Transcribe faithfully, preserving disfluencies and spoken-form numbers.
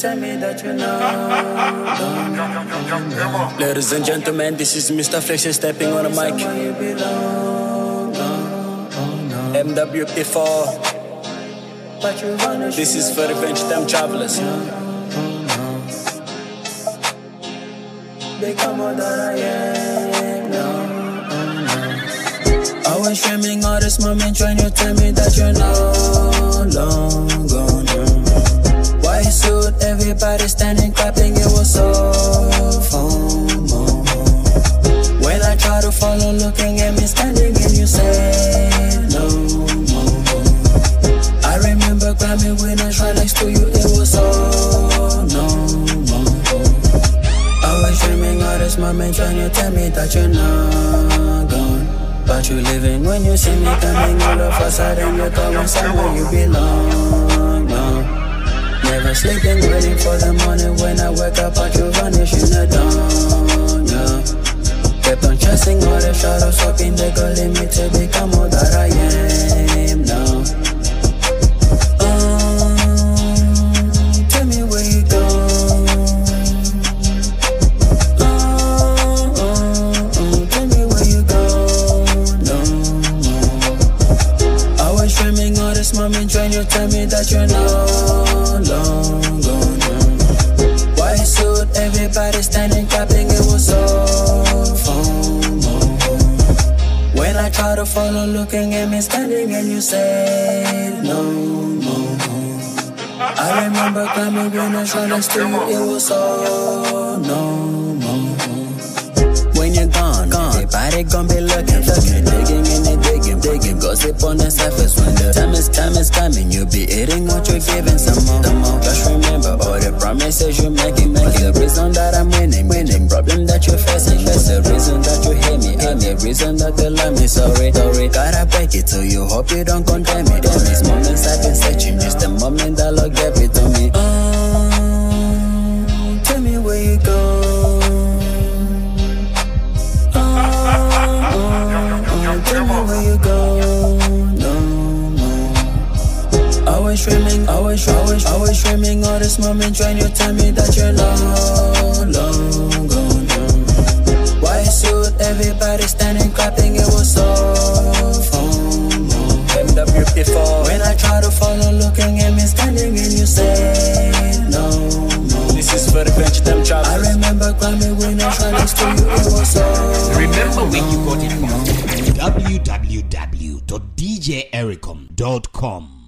tell me that you know. Ladies and gentlemen, this is Mister Flexi stepping on the mic. M W P four. This is for Revenge Time Travelers. Become all that I am now. I was dreaming all this moment when you tell me that you're no long gone. White suit, everybody standing clapping, it was so fun. When I try to follow, looking at me standing and you say no more. I remember climbing when I tried next to you, it was so no more. I was dreaming all this moment when you tell me that you're not gone. But you living when you see me coming all of a sudden you're going somewhere you belong. No. Never sleeping, waiting for the morning when I wake up, but you vanish in the dawn. Yeah. Kept on chasing all the shadows, hoping they go lead me to become all that I am now. Um, tell me where you go. Moment when you tell me that you're no long gone. White suit, everybody standing clapping, it was so fun. When I try to follow, looking at me standing and you said no more. I remember coming when I tried next to you, it was so no more. When you're gone, gone, everybody gon' be looking, looking, digging and they digging, digging. Gossip on the surface when the time is, time is coming. You'll be eating what you're giving, some more, some more. Just remember all the promises you're making, making. The reason that I'm winning, winning. Problem that you're facing, that's the reason that you hate me, hate me. Reason that you love me, sorry, sorry. Gotta break it to you, hope you don't condemn me. All these moments I've been searching, just the moment that Lord gave it to me. Oh, tell me where you go. Tell me where you go, no more. Always dreaming, always, always, always dreaming all this moment when you tell me that you're no long gone. White suit, everybody standing clapping, it was so fun. M W P four. When I try to follow, looking at me standing and you say no more. This is for Revenge Time Travelers. I remember climbing when I tried next to you, it was so. Remember when you got it from w w w dot d j ericom dot com.